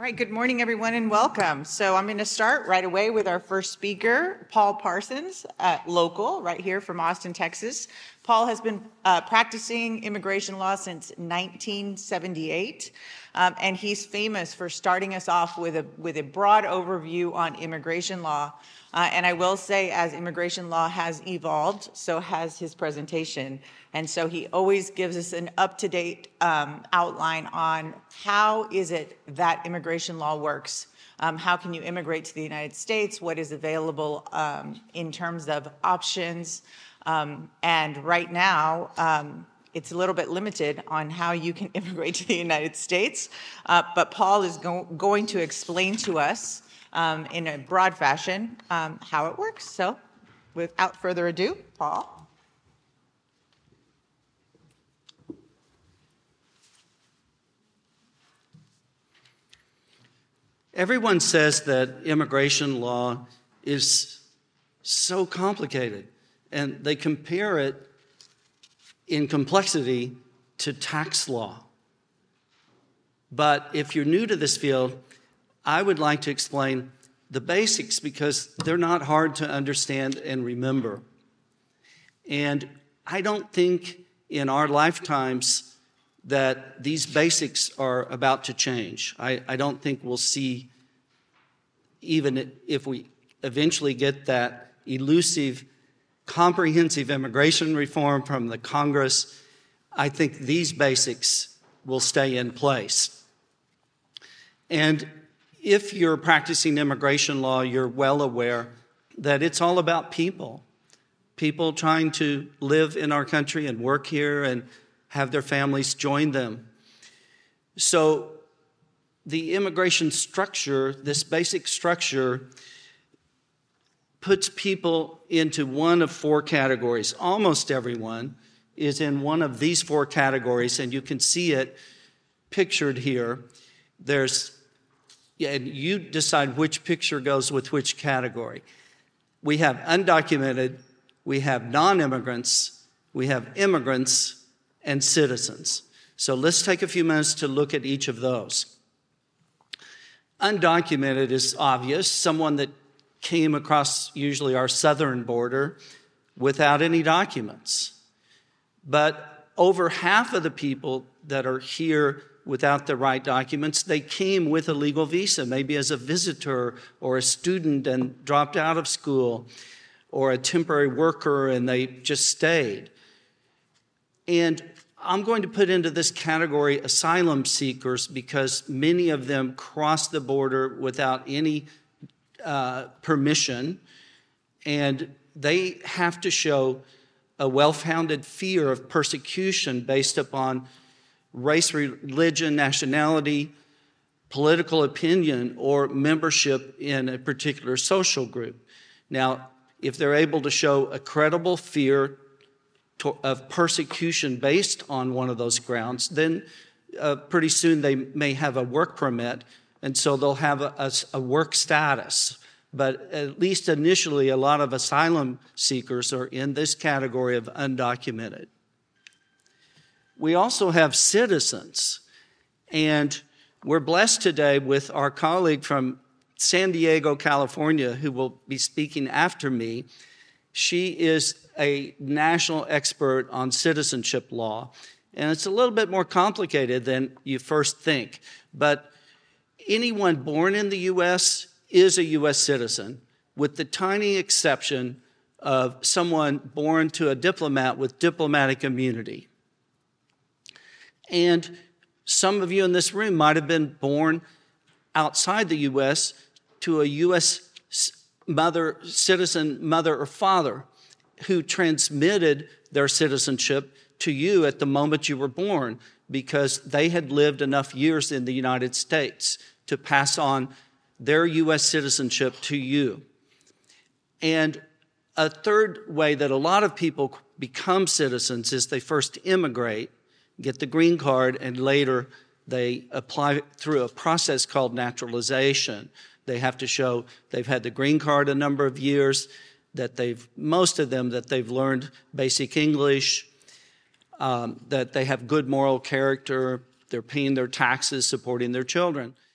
All right, good morning, everyone, and welcome. So I'm going to start right away with our first speaker, Paul Parsons, local, right here from Austin, Texas. Paul has been practicing immigration law since 1978, and he's famous for starting us off with a broad overview on immigration law. And I will say, as immigration law has evolved, so has his presentation. And so he always gives us an up-to-date outline on how is it that immigration law works. How can you immigrate to the United States? What is available in terms of options? And right now, it's a little bit limited on how you can immigrate to the United States. But Paul is going to explain to us in a broad fashion how it works. So without further ado, Paul. Everyone says that immigration law is so complicated, and they compare it in complexity to tax law. But if you're new to this field, I would like to explain the basics because they're not hard to understand and remember. And I don't think in our lifetimes that these basics are about to change. I don't think we'll see, even if we eventually get that elusive, comprehensive immigration reform from the Congress, I think these basics will stay in place. And if you're practicing immigration law, you're well aware that it's all about people trying to live in our country and work here and have their families join them. So the immigration structure, this basic structure, puts people into one of four categories. Almost everyone is in one of these four categories, and you can see it pictured here. And you decide which picture goes with which category. We have undocumented, we have non-immigrants, we have immigrants, and citizens. So let's take a few minutes to look at each of those. Undocumented is obvious, someone that came across usually our southern border without any documents. But over half of the people that are here without the right documents, they came with a legal visa, maybe as a visitor or a student and dropped out of school, or a temporary worker and they just stayed. And I'm going to put into this category asylum seekers because many of them cross the border without any permission, and they have to show a well-founded fear of persecution based upon race, religion, nationality, political opinion, or membership in a particular social group. Now, if they're able to show a credible fear of persecution based on one of those grounds, then pretty soon they may have a work permit, and so they'll have a work status. But at least initially, a lot of asylum seekers are in this category of undocumented. We also have citizens, and we're blessed today with our colleague from San Diego, California, who will be speaking after me. She is a national expert on citizenship law, and it's a little bit more complicated than you first think. But anyone born in the U.S. is a U.S. citizen, with the tiny exception of someone born to a diplomat with diplomatic immunity. And some of you in this room might have been born outside the U.S. to a U.S. citizen mother or father who transmitted their citizenship to you at the moment you were born because they had lived enough years in the United States to pass on their U.S. citizenship to you. And a third way that a lot of people become citizens is they first immigrate, get the green card, and later they apply through a process called naturalization. They have to show they've had the green card a number of years, that most of them learned basic English, that they have good moral character, they're paying their taxes, supporting their children.